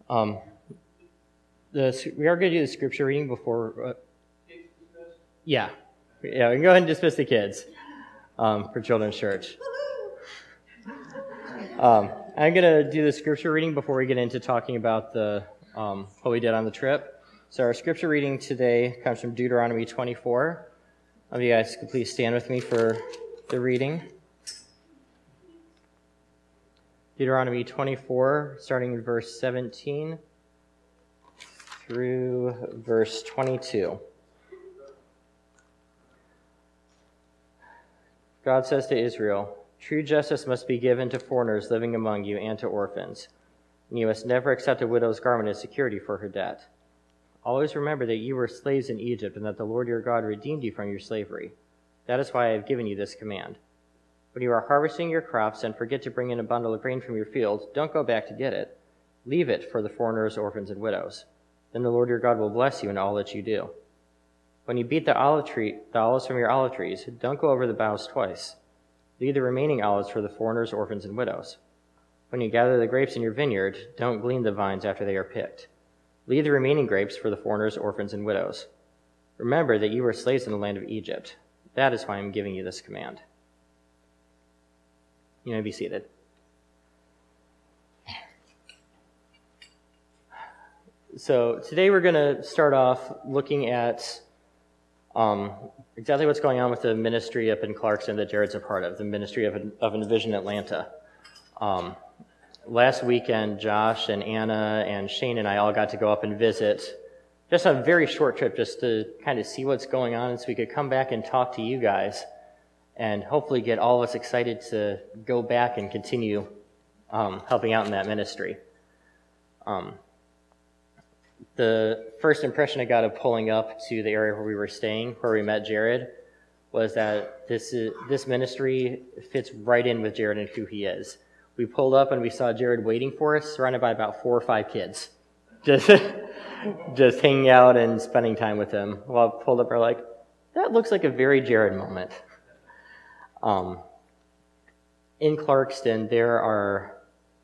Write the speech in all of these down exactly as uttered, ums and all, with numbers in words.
Um, the, we are going to do the scripture reading before. Uh, yeah. Yeah, we can go ahead and dismiss the kids um, for Children's Church. Um, I'm going to do the scripture reading before we get into talking about the um, what we did on the trip. So our scripture reading today comes from Deuteronomy twenty-four. Um, you guys could please stand with me for the reading. Deuteronomy twenty-four, starting in verse seventeen through verse twenty-two. God says to Israel, "True justice must be given to foreigners living among you and to orphans, and you must never accept a widow's garment as security for her debt. Always remember that you were slaves in Egypt and that the Lord your God redeemed you from your slavery. That is why I have given you this command. When you are harvesting your crops and forget to bring in a bundle of grain from your field, don't go back to get it. Leave it for the foreigners, orphans, and widows. Then the Lord your God will bless you in all that you do. When you beat the olive tree, the olives from your olive trees, don't go over the boughs twice. Leave the remaining olives for the foreigners, orphans, and widows. When you gather the grapes in your vineyard, don't glean the vines after they are picked. Leave the remaining grapes for the foreigners, orphans, and widows. Remember that you were slaves in the land of Egypt. That is why I am giving you this command." You may be seated. So today we're going to start off looking at um, exactly what's going on with the ministry up in Clarkston that Jared's a part of, the ministry of, of Envision Atlanta. Um, last weekend, Josh and Anna and Shane and I all got to go up and visit, just on a very short trip, just to kind of see what's going on, and so we could come back and talk to you guys and hopefully get all of us excited to go back and continue um, helping out in that ministry. Um, the first impression I got of pulling up to the area where we were staying, where we met Jared, was that this is, this ministry fits right in with Jared and who he is. We pulled up and we saw Jared waiting for us, surrounded by about four or five kids, just just hanging out and spending time with him. While I pulled up, we're like, that looks like a very Jared moment. Um, in Clarkston, there are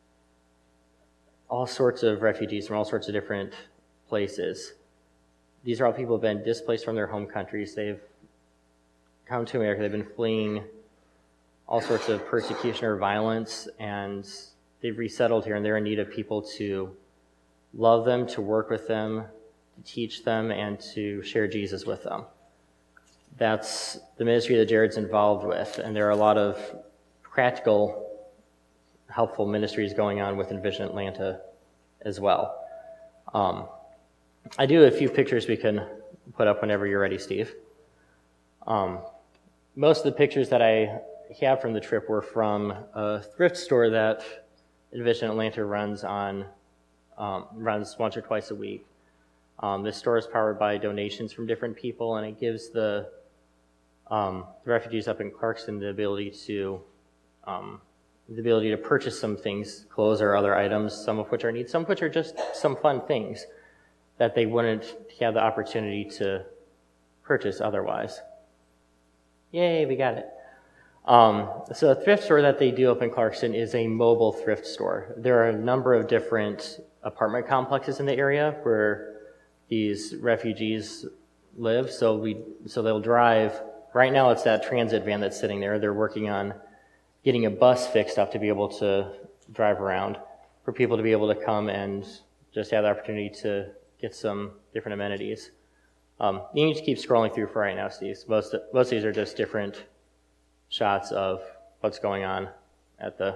all sorts of refugees from all sorts of different places. These are all people who have been displaced from their home countries. They've come to America. They've been fleeing all sorts of persecution or violence, and they've resettled here, and they're in need of people to love them, to work with them, to teach them, and to share Jesus with them. That's the ministry that Jared's involved with, and there are a lot of practical, helpful ministries going on with Envision Atlanta as well. Um, I do have a few pictures we can put up whenever you're ready, Steve. Um, most of the pictures that I have from the trip were from a thrift store that Envision Atlanta runs on um, runs once or twice a week. Um, this store is powered by donations from different people, and it gives the Um, the refugees up in Clarkston the ability to um, the ability to purchase some things, clothes or other items, some of which are needs, some of which are just some fun things that they wouldn't have the opportunity to purchase otherwise. Yay, we got it. Um, so the thrift store that they do up in Clarkston is a mobile thrift store. There are a number of different apartment complexes in the area where these refugees live, so we so they'll drive. Right now it's that transit van that's sitting there. They're working on getting a bus fixed up to be able to drive around for people to be able to come and just have the opportunity to get some different amenities. Um, you need to keep scrolling through for right now, Steve. Most, most of these are just different shots of what's going on at the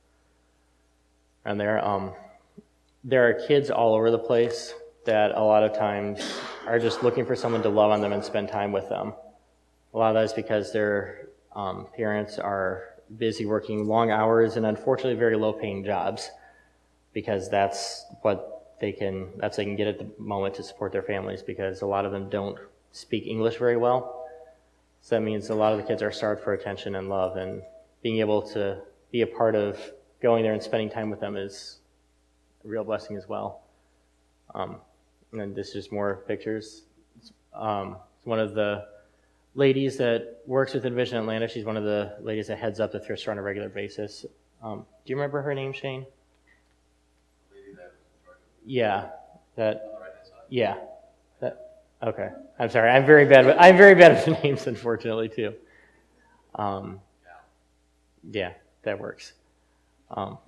around there. Um, there are kids all over the place that a lot of times are just looking for someone to love on them and spend time with them. A lot of that is because their um, parents are busy working long hours and unfortunately very low-paying jobs, because that's what they can that's what they can get at the moment to support their families, because a lot of them don't speak English very well. So that means a lot of the kids are starved for attention and love, and being able to be a part of going there and spending time with them is a real blessing as well. Um, and this is just more pictures. Um, one of the ladies that works with Envision Atlanta, she's one of the ladies that heads up the thrift store on a regular basis. Um, do you remember her name, Shane? Yeah, that, yeah, that, okay. I'm sorry, I'm very bad with, I'm very bad with names, unfortunately, too. Um, yeah, that works. Um,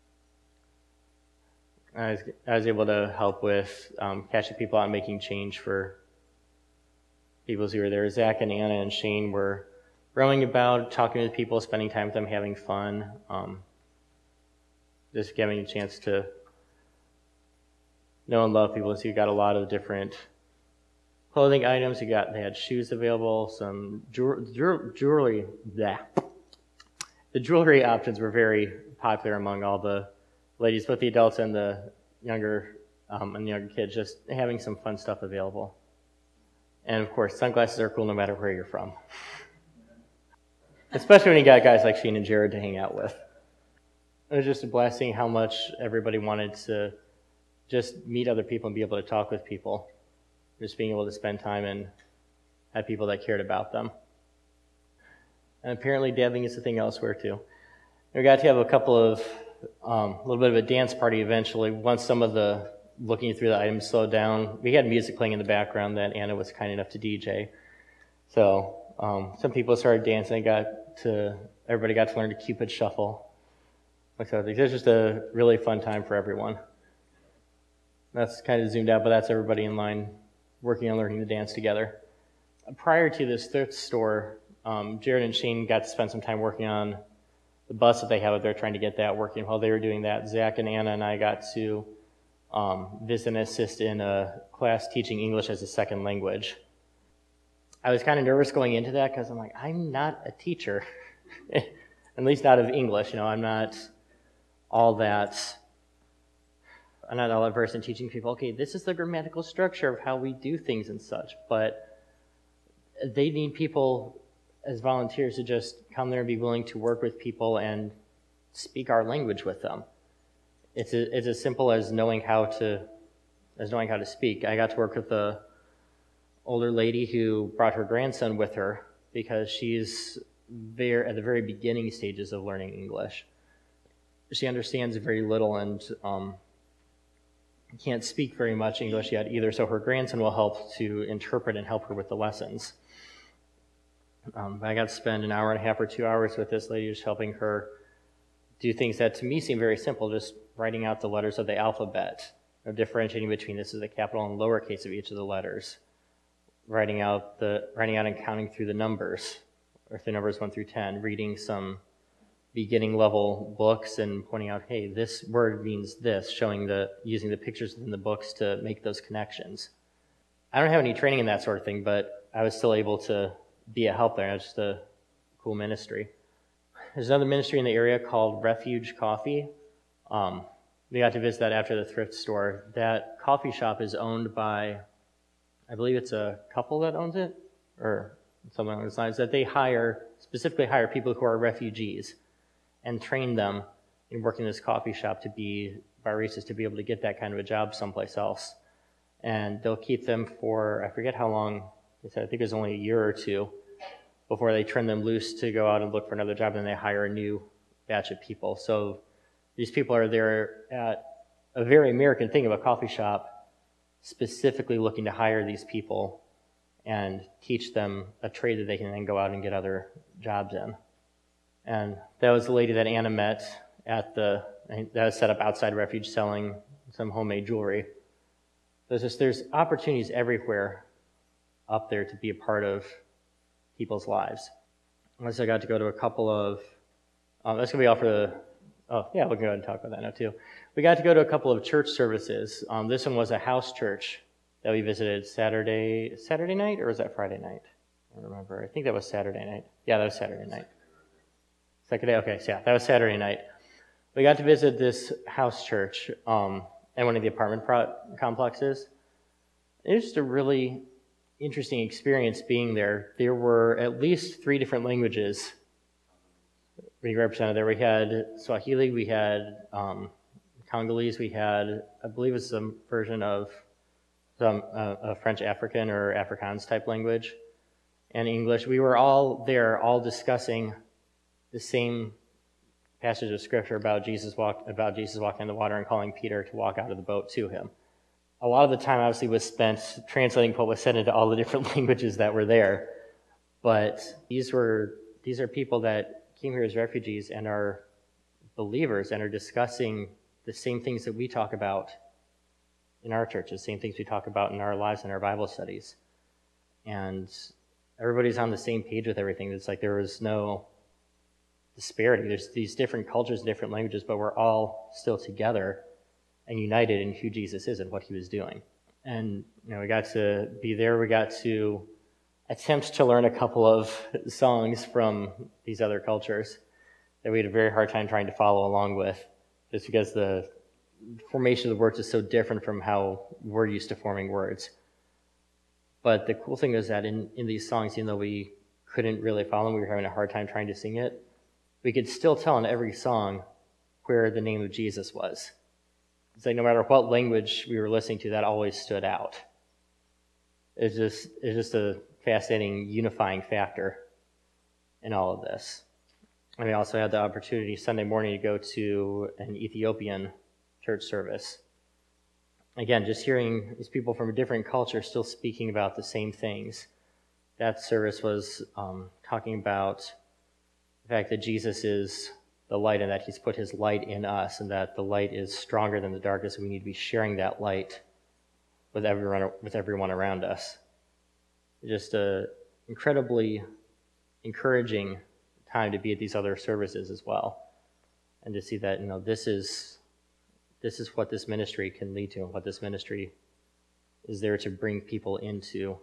I was, I was able to help with um, catching people out and making change for people who were there. Zach and Anna and Shane were roaming about, talking with people, spending time with them, having fun, um, just giving a chance to know and love people. So you got a lot of different clothing items. You got they had shoes available, some jewelry. jewelry yeah. The jewelry options were very popular among all the ladies, both the adults and the younger um, and the younger kids. Just having some fun stuff available. And of course, sunglasses are cool no matter where you're from. Especially when you got guys like Shane and Jared to hang out with. It was just a blast seeing how much everybody wanted to just meet other people and be able to talk with people. Just being able to spend time and have people that cared about them. And apparently dabbing is a thing elsewhere too. We got to have a couple of, um, a little bit of a dance party eventually. Once some of the looking through the items slowed down, we had music playing in the background that Anna was kind enough to D J. So um, some people started dancing. Got to everybody got to learn to Cupid shuffle. So it was just a really fun time for everyone. That's kind of zoomed out, but that's everybody in line working on learning to dance together. Prior to this thrift store, um, Jared and Shane got to spend some time working on the bus that they have up there, trying to get that working. While they were doing that, Zach and Anna and I got to um, visit and assist in a class teaching English as a second language. I was kind of nervous going into that because I'm like, I'm not a teacher, at least not of English. You know, I'm not all that. I'm not all that versed in teaching people, okay, this is the grammatical structure of how we do things and such, but they need people as volunteers to just come there and be willing to work with people and speak our language with them. It's, a, it's as simple as knowing how to as knowing how to speak. I got to work with a older lady who brought her grandson with her because she's there at the very beginning stages of learning English. She understands very little and um, can't speak very much English yet either, so her grandson will help to interpret and help her with the lessons. Um, I got to spend an hour and a half or two hours with this lady, just helping her do things that to me seem very simple, just writing out the letters of the alphabet, or differentiating between this is the capital and lowercase of each of the letters, writing out the writing out and counting through the numbers, or through numbers one through ten, reading some beginning level books and pointing out, hey, this word means this, showing the using the pictures in the books to make those connections. I don't have any training in that sort of thing, but I was still able to be a help there. It's just a cool ministry. There's another ministry in the area called Refuge Coffee. Um, we got to visit that after the thrift store. That coffee shop is owned by, I believe it's a couple that owns it, or something along those lines, that they hire, specifically hire people who are refugees and train them in working this coffee shop to be baristas, to be able to get that kind of a job someplace else. And they'll keep them for, I forget how long, they said, I think it was only a year or two before they turn them loose to go out and look for another job, and then they hire a new batch of people. So these people are there at a very American thing of a coffee shop, specifically looking to hire these people and teach them a trade that they can then go out and get other jobs in. And that was the lady that Anna met at the, that was set up outside Refuge selling some homemade jewelry. There's just, there's opportunities everywhere up there to be a part of people's lives. Unless I got to go to a couple of, um, that's going to be all for the, oh yeah, we'll go ahead and talk about that now too. We got to go to a couple of church services. Um, this one was a house church that we visited Saturday, Saturday night, or was that Friday night? I don't remember. I think that was Saturday night. Yeah, that was Saturday night. Second day? Okay, so yeah, that was Saturday night. We got to visit this house church um, at one of the apartment pro- complexes. It was just a really interesting experience being there. There were at least three different languages being represented there. We had Swahili, we had um, Congolese, we had, I believe it's some version of some uh, a French African or Afrikaans type language, and English. We were all there, all discussing the same passage of scripture about Jesus walk about Jesus walking on the water and calling Peter to walk out of the boat to him. A lot of the time, obviously, was spent translating what was said into all the different languages that were there. But these were these are people that came here as refugees and are believers and are discussing the same things that we talk about in our churches, same things we talk about in our lives and our Bible studies. And everybody's on the same page with everything. It's like there was no disparity. There's these different cultures, different languages, but we're all still together and united in who Jesus is and what he was doing. And, you know, we got to be there. We got to attempt to learn a couple of songs from these other cultures that we had a very hard time trying to follow along with, just because the formation of the words is so different from how we're used to forming words. But the cool thing is that in, in these songs, even though we couldn't really follow them, we were having a hard time trying to sing it, we could still tell in every song where the name of Jesus was. It's like no matter what language we were listening to, that always stood out. It's just it's just a fascinating unifying factor in all of this. And we also had the opportunity Sunday morning to go to an Ethiopian church service. Again, just hearing these people from a different culture still speaking about the same things. That service was um, talking about the fact that Jesus is the light and that he's put his light in us and that the light is stronger than the darkness and we need to be sharing that light with everyone with everyone around us. Just a incredibly encouraging time to be at these other services as well, and to see that, you know, this is this is what this ministry can lead to, and what this ministry is there to bring people into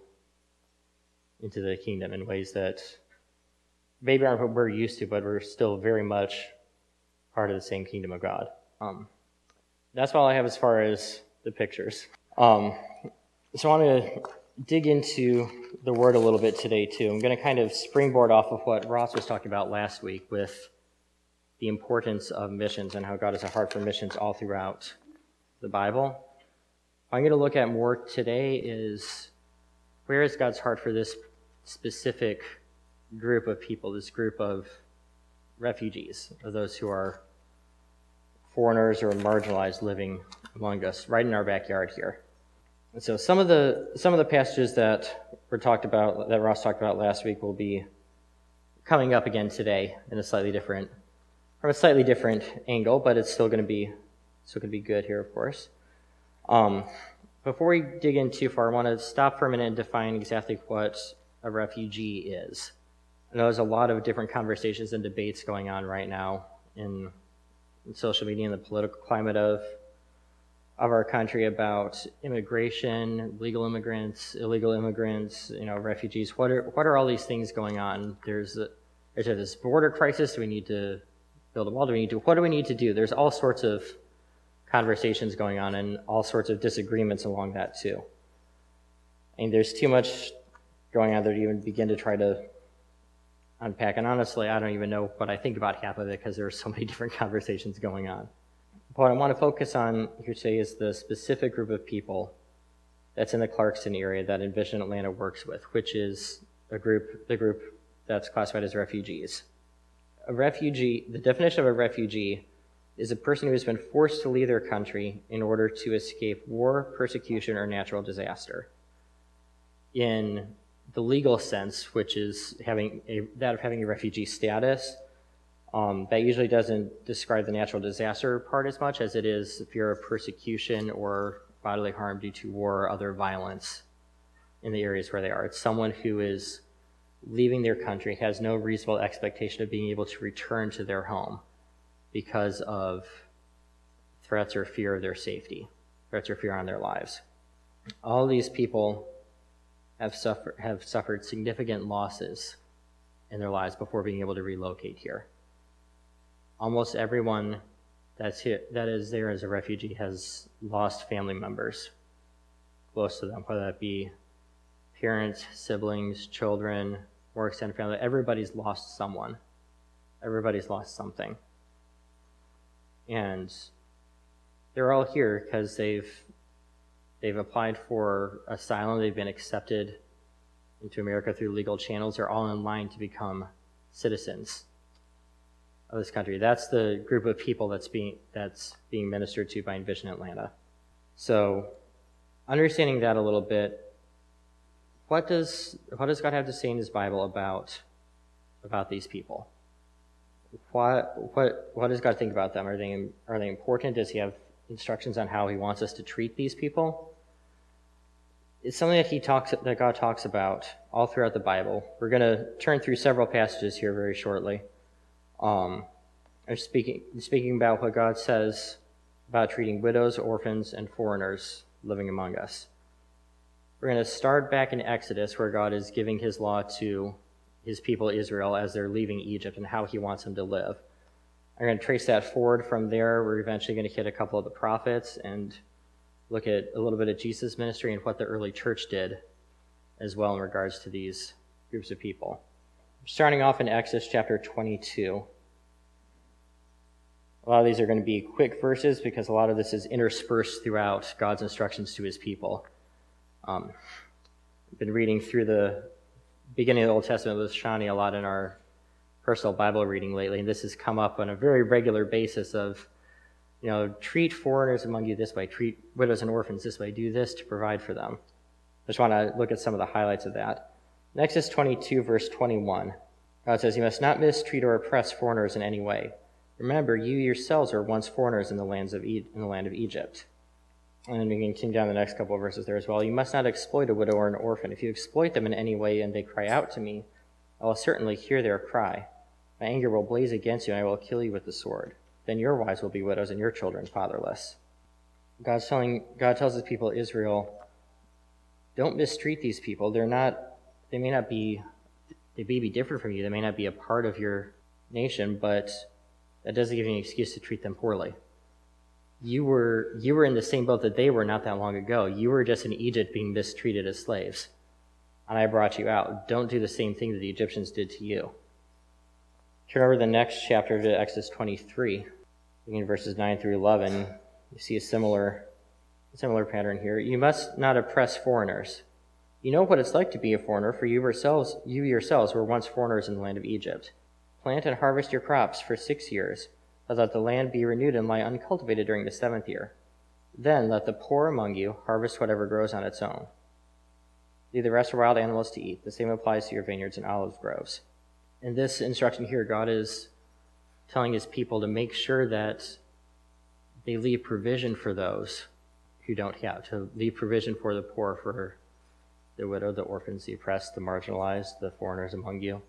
into the kingdom in ways that maybe aren't what we're used to, but we're still very much part of the same kingdom of God. Um, that's all I have as far as the pictures. Um, so I want to dig into the word a little bit today, too. I'm going to kind of springboard off of what Ross was talking about last week with the importance of missions and how God has a heart for missions all throughout the Bible. What I'm going to look at more today is where is God's heart for this specific group of people, this group of refugees, or those who are foreigners or marginalized living among us, right in our backyard here. And so some of the some of the passages that were talked about, that Ross talked about last week, will be coming up again today in a slightly different, from a slightly different angle, but it's still going to be still going to be good here, of course. Um, before we dig in too far, I want to stop for a minute and define exactly what a refugee is. I know there's a lot of different conversations and debates going on right now in, in social media and the political climate of of our country about immigration, legal immigrants, illegal immigrants, you know, refugees. What are what are all these things going on? There's a, there's this border crisis. Do we need to build a wall? Do we need to? What do we need to do? There's all sorts of conversations going on and all sorts of disagreements along that too. And there's too much going on there to even begin to try to unpack. And honestly, I don't even know what I think about half of it because there are so many different conversations going on. What I want to focus on here today is the specific group of people that's in the Clarkston area that Envision Atlanta works with, which is a group, the group that's classified as refugees. A refugee, the definition of a refugee is a person who has been forced to leave their country in order to escape war, persecution, or natural disaster. In the legal sense, which is having a, that of having a refugee status, um, that usually doesn't describe the natural disaster part as much as it is fear of persecution or bodily harm due to war or other violence in the areas where they are. It's someone who is leaving their country, has no reasonable expectation of being able to return to their home because of threats or fear of their safety, threats or fear on their lives. All these people have suffered have suffered significant losses in their lives before being able to relocate here. Almost everyone that's here, that is there as a refugee has lost family members close to them, whether that be parents, siblings, children, or extended family. Everybody's lost someone. Everybody's lost something. And they're all here because they've they've applied for asylum. They've been accepted into America through legal channels. They're all in line to become citizens of this country. That's the group of people that's being that's being ministered to by Envision Atlanta. So, understanding that a little bit, what does what does God have to say in His Bible about about these people? What what what does God think about them? Are they are they important? Does He have instructions on how He wants us to treat these people? It's something that He talks that God talks about all throughout the Bible. We're going to turn through several passages here very shortly. Um, I'm speaking speaking about what God says about treating widows, orphans, and foreigners living among us. We're going to start back in Exodus, where God is giving His law to His people Israel as they're leaving Egypt and how He wants them to live. I'm going to trace that forward from there. We're eventually going to hit a couple of the prophets and look at a little bit of Jesus' ministry and what the early church did as well in regards to these groups of people. Starting off in Exodus chapter twenty-two. A lot of these are going to be quick verses because a lot of this is interspersed throughout God's instructions to His people. Um, I've been reading through the beginning of the Old Testament with Shani a lot in our personal Bible reading lately, and this has come up on a very regular basis of, you know, treat foreigners among you this way, treat widows and orphans this way, do this to provide for them. I just want to look at some of the highlights of that. In Exodus twenty-two, verse twenty-one, God says, "You must not mistreat or oppress foreigners in any way. Remember, you yourselves were once foreigners in the lands of e- in the land of Egypt." And then we can continue down the next couple of verses there as well. "You must not exploit a widow or an orphan. If you exploit them in any way and they cry out to me, I will certainly hear their cry. My anger will blaze against you, and I will kill you with the sword. Then your wives will be widows and your children fatherless." God's telling, God tells His people Israel, don't mistreat these people. They're not, they may not be, they may be different from you. They may not be a part of your nation, but that doesn't give you an excuse to treat them poorly. You were, you were in the same boat that they were not that long ago. You were just in Egypt being mistreated as slaves, and I brought you out. Don't do the same thing that the Egyptians did to you. Turn over the next chapter to Exodus twenty-three, beginning verses nine through eleven. You see a similar, similar pattern here. "You must not oppress foreigners. You know what it's like to be a foreigner, for you yourselves, you yourselves were once foreigners in the land of Egypt. Plant and harvest your crops for six years, but let the land be renewed and lie uncultivated during the seventh year. Then let the poor among you harvest whatever grows on its own. Leave the rest for wild animals to eat. The same applies to your vineyards and olive groves." In this instruction here, God is telling His people to make sure that they leave provision for those who don't have, to leave provision for the poor, for the widow, the orphans, the oppressed, the marginalized, the foreigners among you.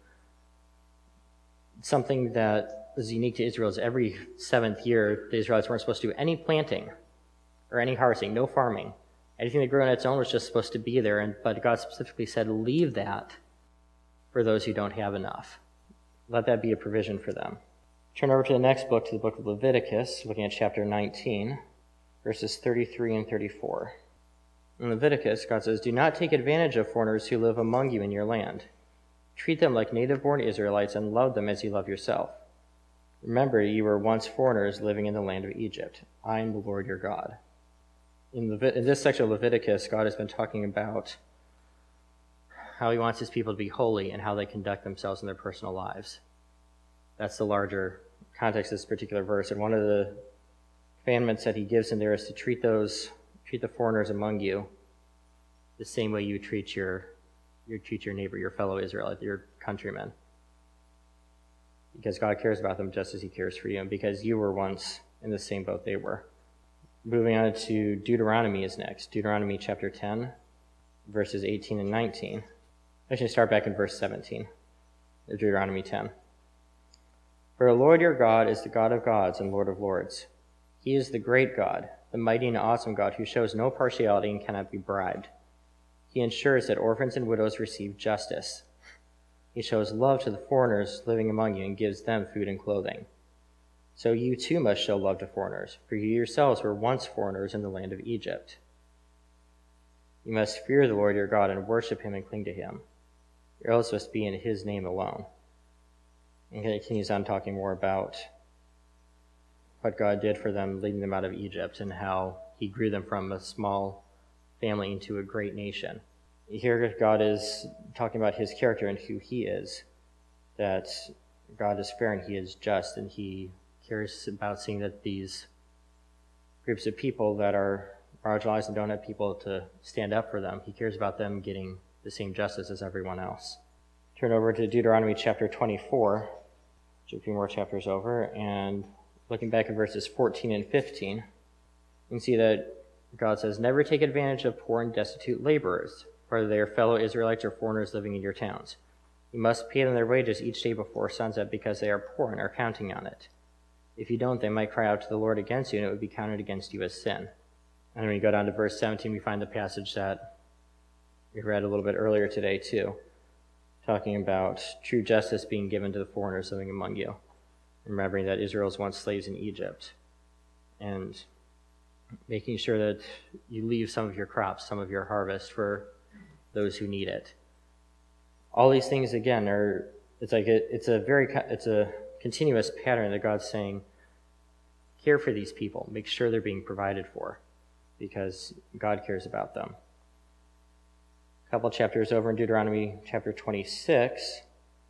Something that is unique to Israel is every seventh year, the Israelites weren't supposed to do any planting or any harvesting, no farming. Anything that grew on its own was just supposed to be there, and but God specifically said, leave that for those who don't have enough. Let that be a provision for them. Turn over to the next book, to the book of Leviticus, looking at chapter nineteen, verses thirty-three and thirty-four. In Leviticus, God says, "Do not take advantage of foreigners who live among you in your land. Treat them like native-born Israelites and love them as you love yourself. Remember, you were once foreigners living in the land of Egypt. I am the Lord your God." In, Levit- in this section of Leviticus, God has been talking about how He wants His people to be holy and how they conduct themselves in their personal lives. That's the larger context of this particular verse. And one of the commandments that He gives in there is to treat those, treat the foreigners among you the same way you treat your, you treat your neighbor, your fellow Israelite, your countrymen. Because God cares about them just as He cares for you, and because you were once in the same boat they were. Moving on to Deuteronomy is next. Deuteronomy chapter ten, verses eighteen and nineteen. Actually, start back in verse seventeen of Deuteronomy ten. "For the Lord your God is the God of gods and Lord of lords. He is the great God, the mighty and awesome God who shows no partiality and cannot be bribed. He ensures that orphans and widows receive justice. He shows love to the foreigners living among you and gives them food and clothing. So you too must show love to foreigners, for you yourselves were once foreigners in the land of Egypt. You must fear the Lord your God and worship Him and cling to Him. Your oaths must be in His name alone." And he continues on talking more about what God did for them, leading them out of Egypt, and how He grew them from a small family into a great nation. Here God is talking about His character and who He is, that God is fair and he is just, and he cares about seeing that these groups of people that are marginalized and don't have people to stand up for them, he cares about them getting the same justice as everyone else. Turn over to Deuteronomy chapter twenty-four, which is a few more chapters over, and looking back at verses fourteen and fifteen, you can see that God says, "Never take advantage of poor and destitute laborers, whether they are fellow Israelites or foreigners living in your towns. You must pay them their wages each day before sunset because they are poor and are counting on it. If you don't, they might cry out to the Lord against you, and it would be counted against you as sin." And when you go down to verse seventeen, we find the passage that we read a little bit earlier today too, talking about true justice being given to the foreigners living among you, remembering that Israel was once slaves in Egypt, and making sure that you leave some of your crops, some of your harvest for those who need it. All these things, again, are, it's like a, it's a very, it's a continuous pattern that God's saying, care for these people, make sure they're being provided for, because God cares about them. A couple chapters over in Deuteronomy chapter twenty-six,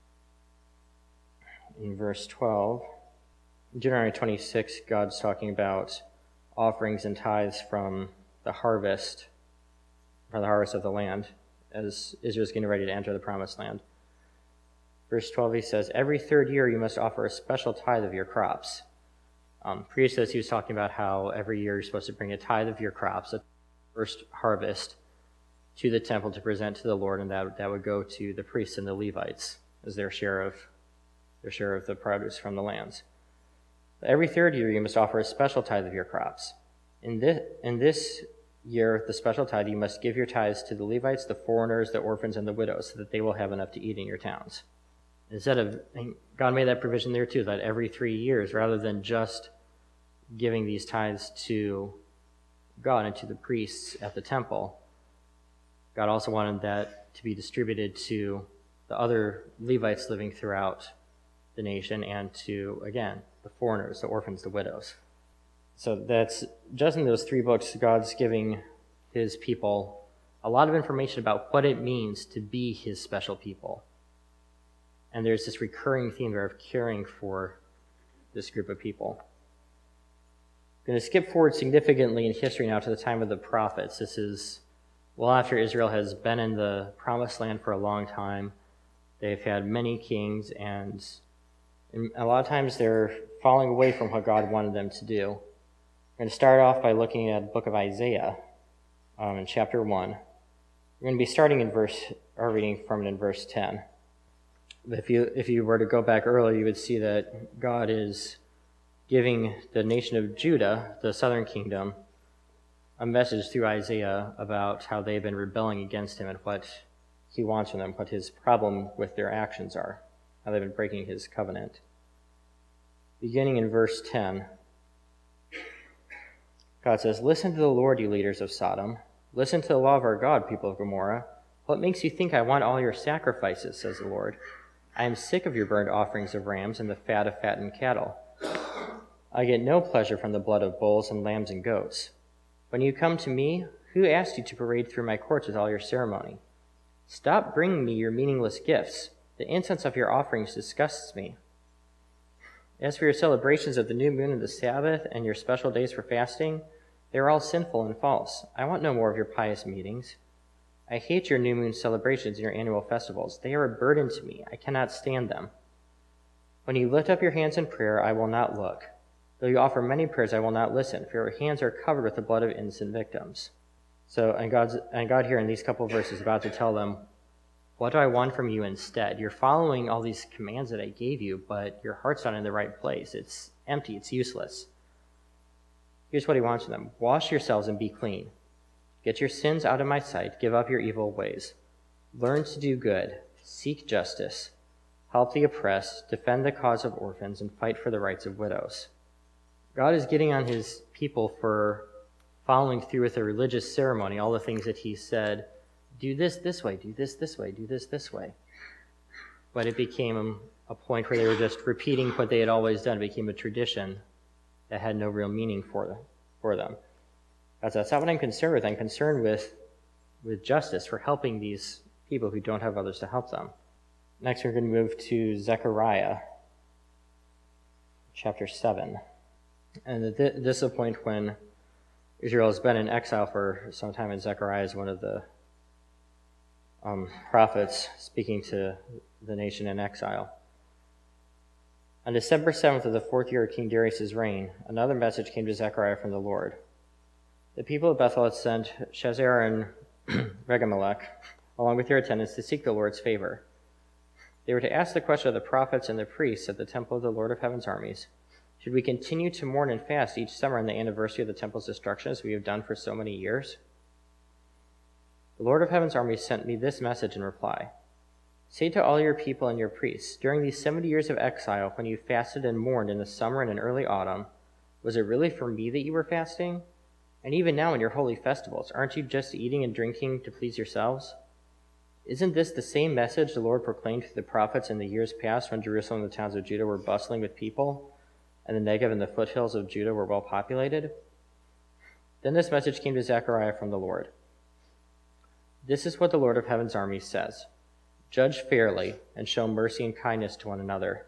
in verse twelve, in Deuteronomy twenty-six, God's talking about offerings and tithes from the harvest, from the harvest of the land, as Israel's getting ready to enter the promised land. Verse twelve, he says, "Every third year you must offer a special tithe of your crops." Um, previous to this, he was talking about how every year you're supposed to bring a tithe of your crops, a first harvest, to the temple to present to the Lord, and that, that would go to the priests and the Levites as their share of their share of the produce from the lands. Every third year you must offer a special tithe of your crops. In this, in this year, the special tithe, you must give your tithes to the Levites, the foreigners, the orphans, and the widows, so that they will have enough to eat in your towns. Instead of, God made that provision there too, that every three years, rather than just giving these tithes to God and to the priests at the temple, God also wanted that to be distributed to the other Levites living throughout the nation and to, again, the foreigners, the orphans, the widows. So that's, just in those three books, God's giving his people a lot of information about what it means to be his special people. And there's this recurring theme there of caring for this group of people. I'm going to skip forward significantly in history now to the time of the prophets. This is well after Israel has been in the promised land for a long time. They've had many kings, and a lot of times they're falling away from what God wanted them to do. We're going to start off by looking at the book of Isaiah um, in chapter one. We're going to be starting in verse, or reading from it in verse ten. If you if you were to go back earlier, you would see that God is giving the nation of Judah, the southern kingdom, a message through Isaiah about how they've been rebelling against him and what he wants from them, what his problem with their actions are, how they've been breaking his covenant. Beginning in verse ten, God says, "Listen to the Lord, you leaders of Sodom. Listen to the law of our God, people of Gomorrah. What makes you think I want all your sacrifices, says the Lord? I am sick of your burnt offerings of rams and the fat of fattened cattle. I get no pleasure from the blood of bulls and lambs and goats. When you come to me, who asked you to parade through my courts with all your ceremony? Stop bringing me your meaningless gifts. The incense of your offerings disgusts me. As for your celebrations of the new moon and the Sabbath and your special days for fasting, they are all sinful and false. I want no more of your pious meetings. I hate your new moon celebrations and your annual festivals. They are a burden to me. I cannot stand them. When you lift up your hands in prayer, I will not look. Though you offer many prayers, I will not listen, for your hands are covered with the blood of innocent victims." So, and, God's, and God here in these couple of verses is about to tell them, what do I want from you instead? You're following all these commands that I gave you, but your heart's not in the right place. It's empty. It's useless. Here's what he wants from them. Wash yourselves and be clean. Get your sins out of my sight. Give up your evil ways. Learn to do good. Seek justice. Help the oppressed. Defend the cause of orphans, and fight for the rights of widows. God is getting on his people for following through with a religious ceremony, all the things that he said, do this this way, do this this way, do this this way. But it became a point where they were just repeating what they had always done. It became a tradition that had no real meaning for them. For them. That's, that's not what I'm concerned with. I'm concerned with, with justice, for helping these people who don't have others to help them. Next, we're going to move to Zechariah chapter seven. And th- this is a point when Israel has been in exile for some time, and Zechariah is one of the um, prophets speaking to the nation in exile. On December seventh of the fourth year of King Darius' reign, another message came to Zechariah from the Lord. The people of Bethel had sent Shazar and Regamelech, along with their attendants, to seek the Lord's favor. They were to ask the question of the prophets and the priests at the temple of the Lord of Heaven's armies: should we continue to mourn and fast each summer on the anniversary of the temple's destruction, as we have done for so many years? The Lord of Heaven's armies sent me this message in reply. Say to all your people and your priests, during these seventy years of exile, when you fasted and mourned in the summer and in early autumn, was it really for me that you were fasting? And even now in your holy festivals, aren't you just eating and drinking to please yourselves? Isn't this the same message the Lord proclaimed to the prophets in the years past, when Jerusalem and the towns of Judah were bustling with people, and the Negev and the foothills of Judah were well populated? Then this message came to Zechariah from the Lord. This is what the Lord of Heaven's armies says: judge fairly and show mercy and kindness to one another.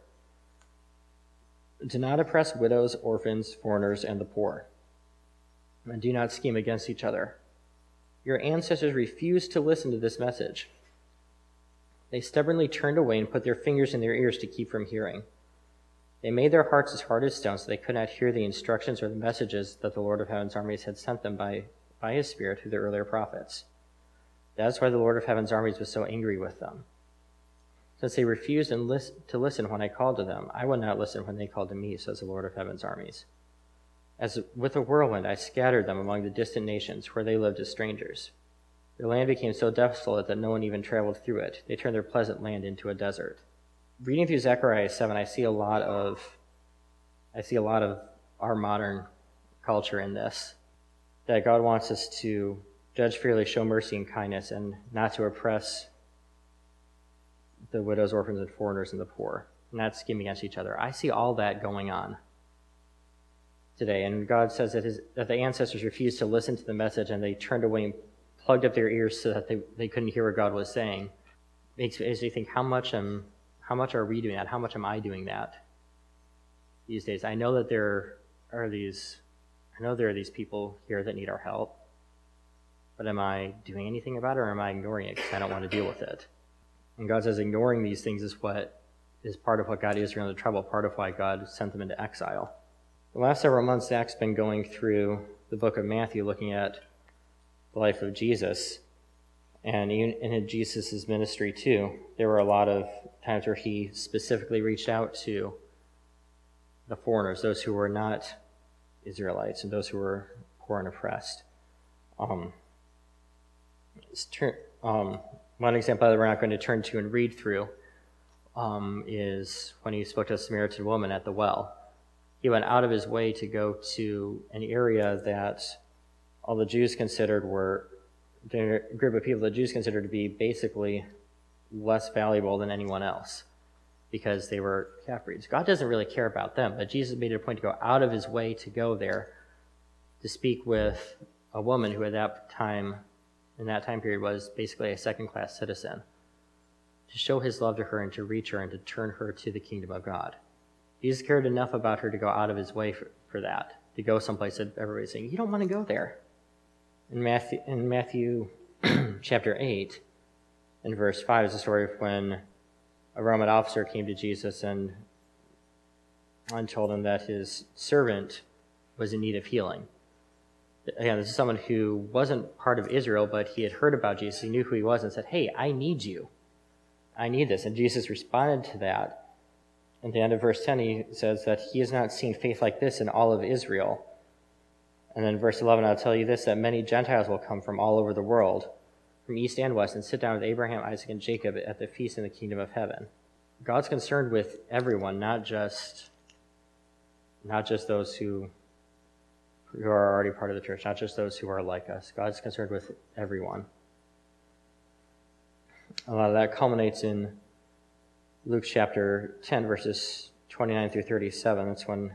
Do not oppress widows, orphans, foreigners, and the poor. And do not scheme against each other. Your ancestors refused to listen to this message. They stubbornly turned away and put their fingers in their ears to keep from hearing. They made their hearts as hard as stone so they could not hear the instructions or the messages that the Lord of Heaven's armies had sent them by, by his Spirit through the earlier prophets. That is why the Lord of Heaven's armies was so angry with them. Since they refused and lis- to listen when I called to them, I would not listen when they called to me, says the Lord of Heaven's armies. As with a whirlwind, I scattered them among the distant nations where they lived as strangers. Their land became so desolate that no one even traveled through it. They turned their pleasant land into a desert. Reading through Zechariah seven, I see a lot of, I see a lot of our modern culture in this. That God wants us to judge fairly, show mercy and kindness, and not to oppress the widows, orphans, and foreigners and the poor, not scheme against each other. I see all that going on today, and God says that, his, that the ancestors refused to listen to the message, and they turned away and plugged up their ears so that they, they couldn't hear what God was saying. Makes me think, how much am how much are we doing that? How much am I doing that these days? I know that there are these, I know there are these people here that need our help, but am I doing anything about it, or am I ignoring it because I don't want to deal with it? And God says ignoring these things is what is part of what got Israel into trouble, part of why God sent them into exile. The last several months, Zach's been going through the book of Matthew, looking at the life of Jesus, and even in Jesus' ministry too. There were a lot of times where he specifically reached out to the foreigners, those who were not Israelites, and those who were poor and oppressed. Um, um, one example that we're not going to turn to and read through um, is when he spoke to a Samaritan woman at the well. He went out of his way to go to an area that all the Jews considered were, a group of people the Jews considered to be basically less valuable than anyone else because they were half-breeds. God doesn't really care about them, but Jesus made it a point to go out of his way to go there to speak with a woman who at that time, in that time period, was basically a second-class citizen, to show his love to her and to reach her and to turn her to the kingdom of God. Jesus cared enough about her to go out of his way for, for that, to go someplace that everybody's saying, you don't want to go there. In Matthew, in Matthew chapter eight, in verse five, is the story of when a Roman officer came to Jesus and, and told him that his servant was in need of healing. Again, this is someone who wasn't part of Israel, but he had heard about Jesus. He knew who he was and said, hey, I need you. I need this. And Jesus responded to that. At the end of verse ten, he says that he has not seen faith like this in all of Israel. And then verse eleven, I'll tell you this, that many Gentiles will come from all over the world, from east and west, and sit down with Abraham, Isaac, and Jacob at the feast in the kingdom of heaven. God's concerned with everyone, not just, not just those who, who are already part of the church, not just those who are like us. God's concerned with everyone. A lot of that culminates in Luke chapter ten, verses twenty-nine through thirty-seven. That's when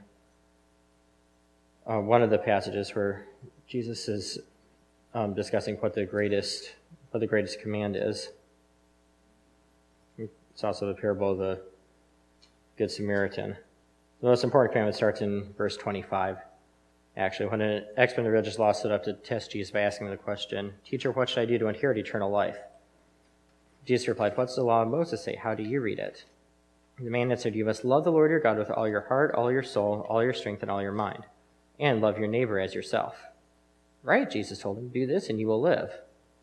uh, one of the passages where Jesus is um, discussing what the greatest what the greatest command is. It's also the parable of the Good Samaritan. The most important commandment starts in verse twenty-five. Actually, when an expert in the religious law stood up to test Jesus by asking him the question, "Teacher, what should I do to inherit eternal life?" Jesus replied, "What's the law of Moses say? How do you read it?" The man answered, "You must love the Lord your God with all your heart, all your soul, all your strength, and all your mind, and love your neighbor as yourself." "Right," Jesus told him, "do this and you will live."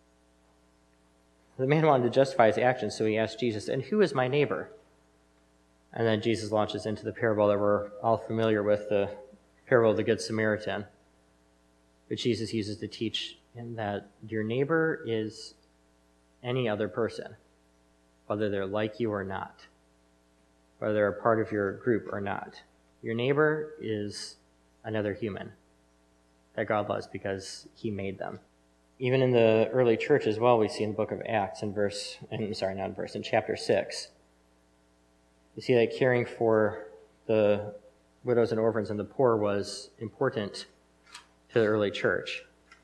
The man wanted to justify his actions, so he asked Jesus, "And who is my neighbor?" And then Jesus launches into the parable that we're all familiar with, the parable of the Good Samaritan, which Jesus uses to teach him that your neighbor is any other person, whether they're like you or not, whether they're a part of your group or not. Your neighbor is another human that God loves because he made them. Even in the early church as well, we see in the book of Acts in verse, I'm sorry, not in verse, in chapter six, you see that caring for the widows and orphans and the poor was important to the early church.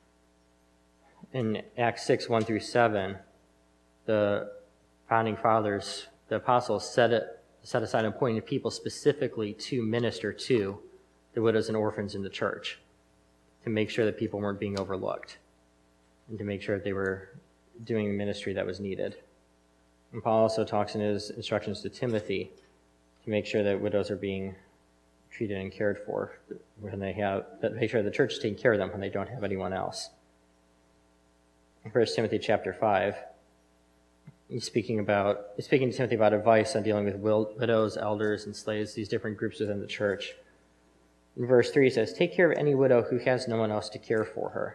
In Acts six, one through seven, the founding fathers, the apostles, set, it, set aside and appointed people specifically to minister to the widows and orphans in the church, to make sure that people weren't being overlooked, and to make sure that they were doing the ministry that was needed. And Paul also talks in his instructions to Timothy to make sure that widows are being treated and cared for when they have, that make sure the church is taking care of them when they don't have anyone else. In First Timothy chapter five, he's speaking about he's speaking to Timothy about advice on dealing with widows, elders, and slaves, these different groups within the church. In verse three, he says, "Take care of any widow who has no one else to care for her."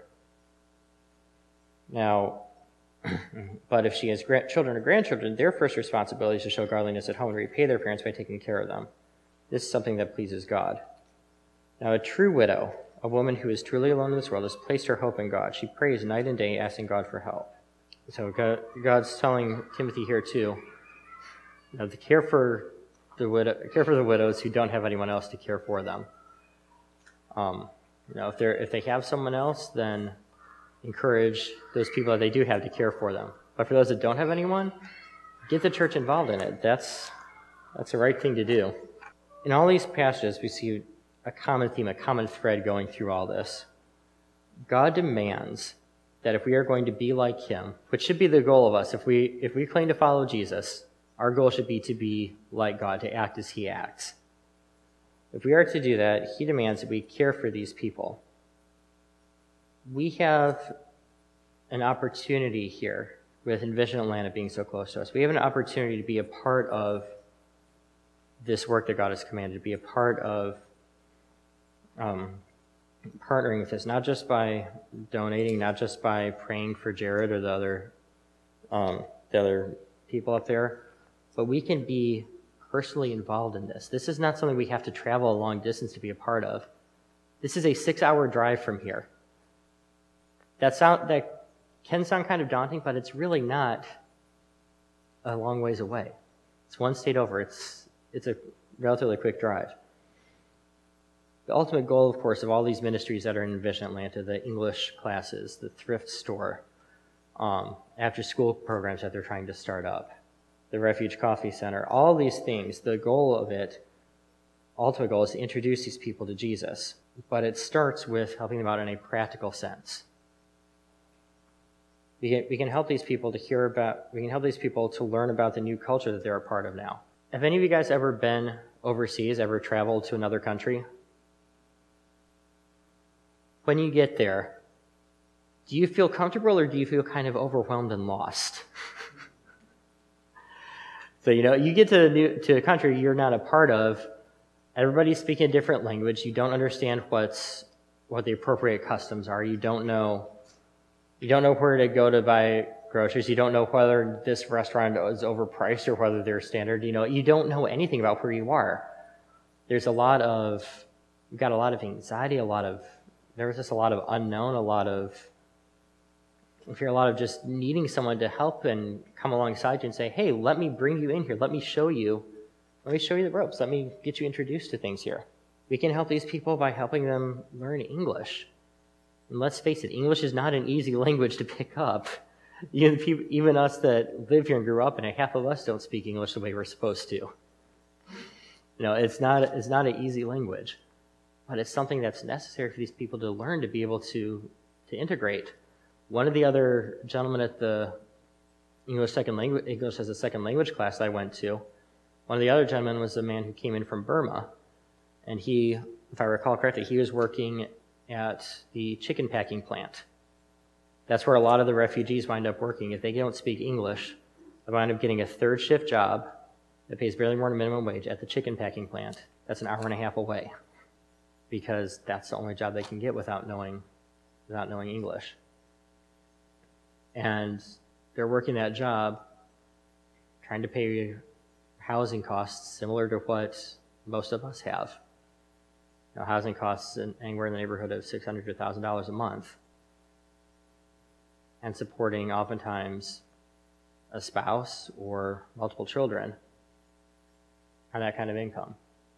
Now, but if she has children or grandchildren, their first responsibility is to show godliness at home and repay their parents by taking care of them. This is something that pleases God. Now, a true widow, a woman who is truly alone in this world, has placed her hope in God. She prays night and day, asking God for help. So God, God's telling Timothy here too, you know, to care for the widow, care for the widows who don't have anyone else to care for them. Um, you know, if they're if they have someone else, then encourage those people that they do have to care for them. But for those that don't have anyone, get the church involved in it. That's that's the right thing to do. In all these passages, we see a common theme, a common thread going through all this. God demands that if we are going to be like him, which should be the goal of us, if we if we claim to follow Jesus, our goal should be to be like God, to act as he acts. If we are to do that, he demands that we care for these people. We have an opportunity here with Envision Atlanta being so close to us. We have an opportunity to be a part of this work that God has commanded, to be a part of um, partnering with us, not just by donating, not just by praying for Jared or the other um, the other people up there, but we can be personally involved in this. This is not something we have to travel a long distance to be a part of. This is a six-hour drive from here. That sound that can sound kind of daunting, but it's really not a long ways away. It's one state over. It's it's a relatively quick drive. The ultimate goal, of course, of all these ministries that are in Envision Atlanta, the English classes, the thrift store, um, after-school programs that they're trying to start up, the Refuge Coffee Center, all these things, the goal of it, ultimate goal is to introduce these people to Jesus. But it starts with helping them out in a practical sense. We can, we can help these people to hear about, we can help these people to learn about the new culture that they're a part of now. Have any of you guys ever been overseas, ever traveled to another country? When you get there, do you feel comfortable or do you feel kind of overwhelmed and lost? So, you know, you get to a, new, to a country you're not a part of, everybody's speaking a different language, you don't understand what's what the appropriate customs are, you don't know you don't know where to go to buy groceries, you don't know whether this restaurant is overpriced or whether they're standard, you know, you don't know anything about where you are. There's a lot of, you've got a lot of anxiety, a lot of, there's just a lot of unknown, a lot of, if you're a lot of just needing someone to help and come alongside you and say, hey, let me bring you in here, let me show you, let me show you the ropes, let me get you introduced to things here. We can help these people by helping them learn English. And let's face it, English is not an easy language to pick up. Even, people, even us that live here and grew up in it, half of us don't speak English the way we're supposed to. You know, it's not it's not an easy language, but it's something that's necessary for these people to learn to be able to to integrate. One of the other gentlemen at the English second language English as a second language class I went to, one of the other gentlemen was a man who came in from Burma, and he, if I recall correctly, he was working at the chicken packing plant. That's where a lot of the refugees wind up working. If they don't speak English, they wind up getting a third shift job that pays barely more than minimum wage at the chicken packing plant. That's an hour and a half away, because that's the only job they can get without knowing, without knowing English. And they're working that job, trying to pay housing costs similar to what most of us have. You know, housing costs in, anywhere in the neighborhood of six hundred dollars to one thousand dollars a month. And supporting oftentimes a spouse or multiple children on that kind of income.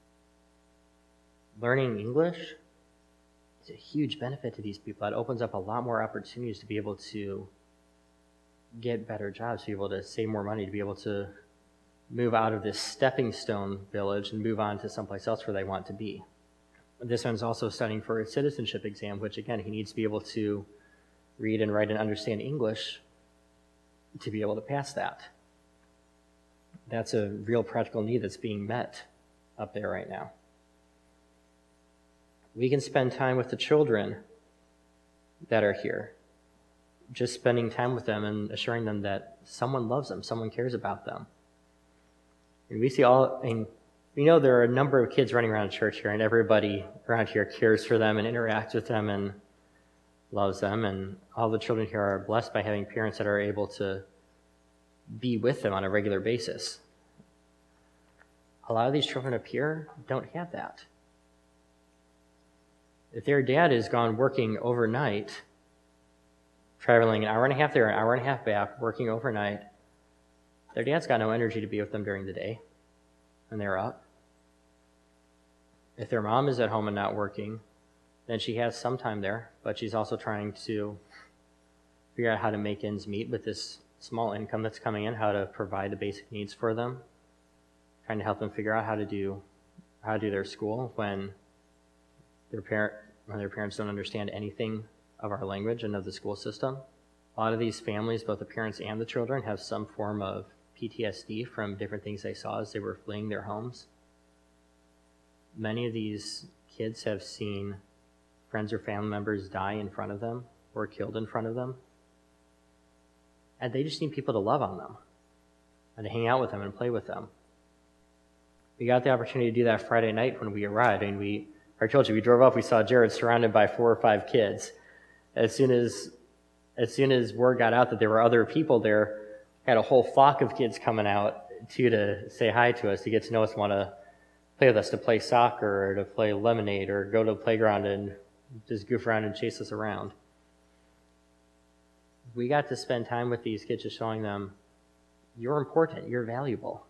Learning English is a huge benefit to these people. It opens up a lot more opportunities to be able to get better jobs, to be able to save more money, to be able to move out of this stepping stone village and move on to someplace else where they want to be. This one's also studying for a citizenship exam, which again, he needs to be able to read and write and understand English to be able to pass that. That's a real practical need that's being met up there right now. We can spend time with the children that are here, just spending time with them and assuring them that someone loves them, someone cares about them. And we see all, and we know there are a number of kids running around church here, and everybody around here cares for them and interacts with them and loves them, and all the children here are blessed by having parents that are able to be with them on a regular basis. A lot of these children up here don't have that. If their dad is gone working overnight, traveling an hour and a half there, an hour and a half back, working overnight, their dad's got no energy to be with them during the day when they're up. If their mom is at home and not working, then she has some time there, but she's also trying to figure out how to make ends meet with this small income that's coming in, how to provide the basic needs for them, trying to help them figure out how to do how to do their school when their parent when their parents don't understand anything of our language and of the school system. A lot of these families, both the parents and the children, have some form of P T S D from different things they saw as they were fleeing their homes. Many of these kids have seen friends or family members die in front of them or killed in front of them. And they just need people to love on them and to hang out with them and play with them. We got the opportunity to do that Friday night when we arrived, and we, I told you, we drove up, we saw Jared surrounded by four or five kids. As soon as, as soon as word got out that there were other people there, had a whole flock of kids coming out to, to say hi to us, to get to know us, want to play with us, to play soccer or to play lemonade or go to the playground and just goof around and chase us around. We got to spend time with these kids, just showing them, you're important, you're valuable.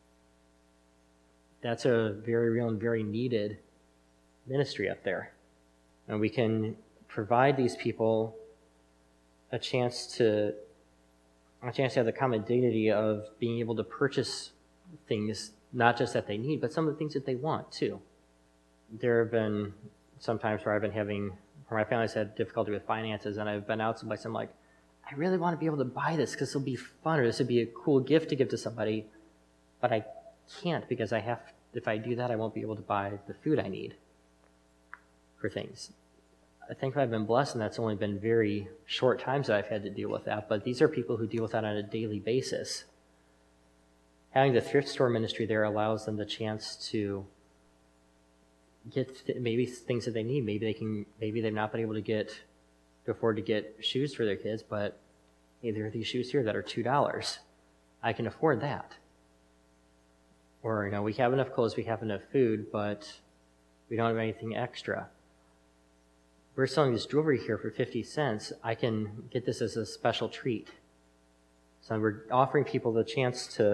That's a very real and very needed ministry up there. And we can provide these people a chance to a chance to have the common dignity of being able to purchase things, not just that they need, but some of the things that they want too. There have been some times where I've been having, where my family's had difficulty with finances, and I've been out someplace, I'm like, I really want to be able to buy this because this will be fun, or this would be a cool gift to give to somebody, but I can't because I have, if I do that, I won't be able to buy the food I need for things. I think I've been blessed, and that's only been very short times that I've had to deal with that, but these are people who deal with that on a daily basis. Having the thrift store ministry there allows them the chance to get th- maybe things that they need. Maybe they can, maybe they've not been able to get, to afford to get shoes for their kids, but hey, there are these shoes here that are two dollars. I can afford that. Or, you know, we have enough clothes, we have enough food, but we don't have anything extra. We're selling this jewelry here for fifty cents. I can get this as a special treat. So we're offering people the chance to,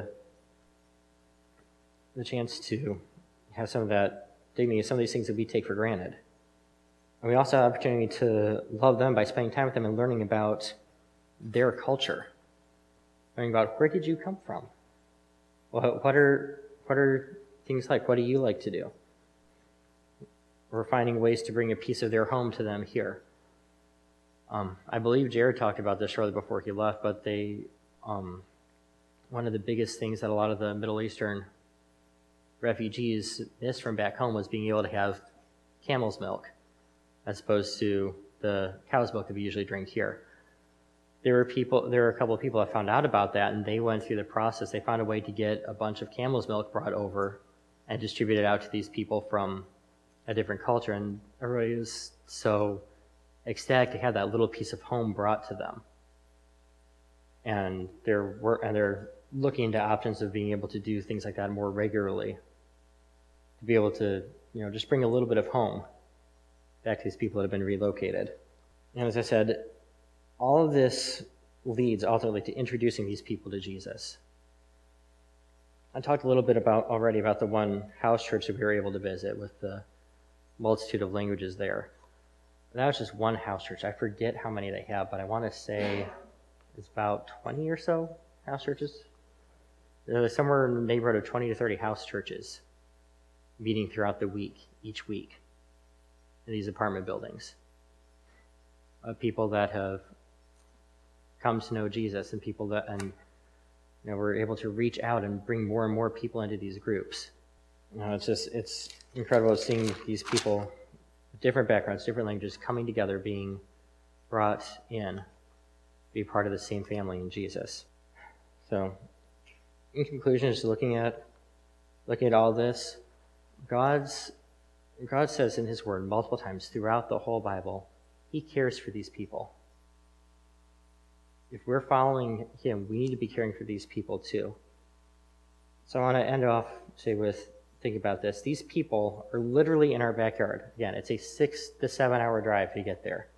the chance to have some of that dignity, some of these things that we take for granted. And we also have the opportunity to love them by spending time with them and learning about their culture. Learning about, where did you come from? What, what are what are things like, what do you like to do? We're finding ways to bring a piece of their home to them here. Um, I believe Jared talked about this shortly before he left, but they, um, one of the biggest things that a lot of the Middle Eastern refugees missed from back home was being able to have camel's milk as opposed to the cow's milk that we usually drink here. There were people, there were a couple of people that found out about that, and they went through the process. They found a way to get a bunch of camel's milk brought over and distributed out to these people from a different culture, and everybody was so ecstatic to have that little piece of home brought to them. And they're and they're looking into options of being able to do things like that more regularly, to be able to, you know, just bring a little bit of home back to these people that have been relocated. And as I said, all of this leads ultimately to introducing these people to Jesus. I talked a little bit about already about the one house church that we were able to visit with the multitude of languages there. That was just one house church. I forget how many they have, but I want to say it's about twenty or so house churches. There's somewhere in the neighborhood of twenty to thirty house churches meeting throughout the week, each week, in these apartment buildings. Of people that have come to know Jesus, and people that, and you know, we're able to reach out and bring more and more people into these groups. You know, it's just, it's incredible seeing these people with different backgrounds, different languages coming together, being brought in, be part of the same family in Jesus. So, in conclusion, just looking at looking at all this, God's God says in His Word multiple times throughout the whole Bible, He cares for these people. If we're following Him, we need to be caring for these people too. So I want to end off, say, with think about this. These people are literally in our backyard. Again, it's a six to seven hour drive to get there.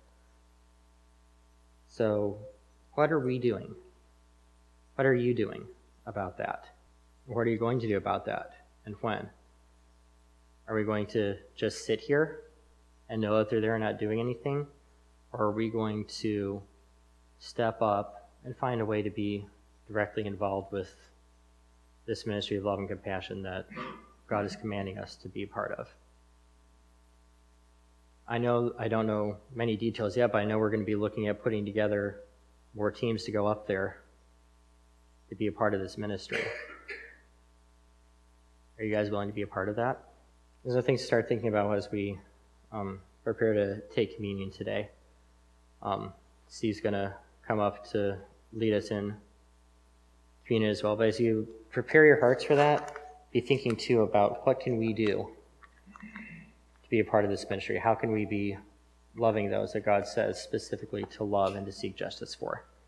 So what are we doing? What are you doing about that? What are you going to do about that? And when? Are we going to just sit here and know that they're there and not doing anything? Or are we going to step up and find a way to be directly involved with this ministry of love and compassion that God is commanding us to be a part of? I know I don't know many details yet, but I know we're going to be looking at putting together more teams to go up there to be a part of this ministry. Are you guys willing to be a part of that? There's other things to start thinking about as we um, prepare to take communion today. Um, Steve's going to come up to lead us in communion as well. But as you prepare your hearts for that, be thinking too about what can we do to be a part of this ministry? How can we be loving those that God says specifically to love and to seek justice for?